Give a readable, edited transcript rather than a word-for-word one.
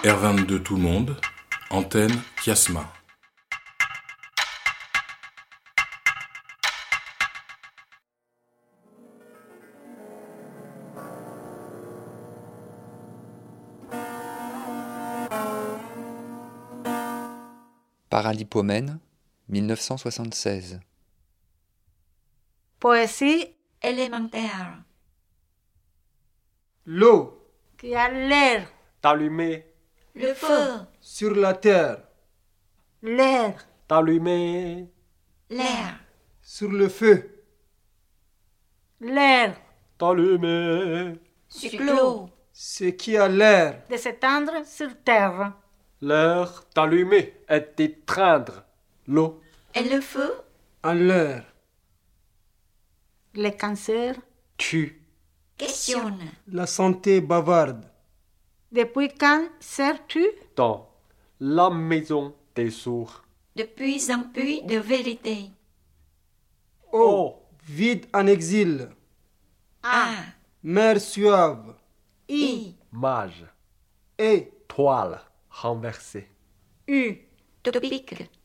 R22 Tout le monde, antenne Kiasma. Paralipomène, 1976. Poésie élémentaire. L'eau qui a l'air, t'allumer Le feu, sur la terre, l'air, t'allumer l'air, sur le feu, l'air, t'allumer sur l'eau, ce qui a l'air, de s'étendre sur terre. l'air t'allumer et t'étreindre, l'eau et le feu, en l'air, Le cancer, tu, questionne. la santé bavarde, depuis quand sers-tu? dans la maison des sourds. De puits en puits de vérité. Eau vide en exil, A, mer suave, I, mage, E, toile renversée. U, topique.